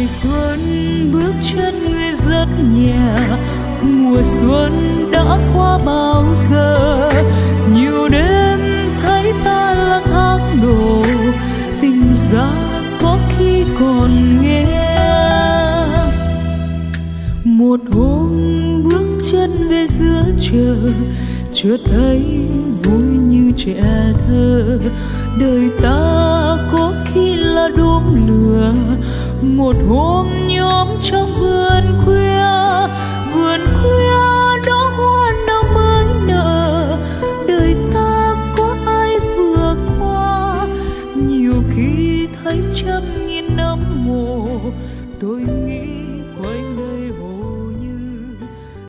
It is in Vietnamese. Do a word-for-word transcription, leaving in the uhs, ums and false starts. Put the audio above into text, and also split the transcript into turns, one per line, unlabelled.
ngày xuân bước chân người rất nhẹ, mùa xuân đã qua bao giờ. Nhiều đêm thấy ta lặng hát đồ, tình ra có khi còn nghe. Một hôm bước chân về giữa trời, chợt thấy vui như trẻ thơ. Đời ta có khi là đốm lửa, một hôm nhóm trong vườn khuya, vườn khuya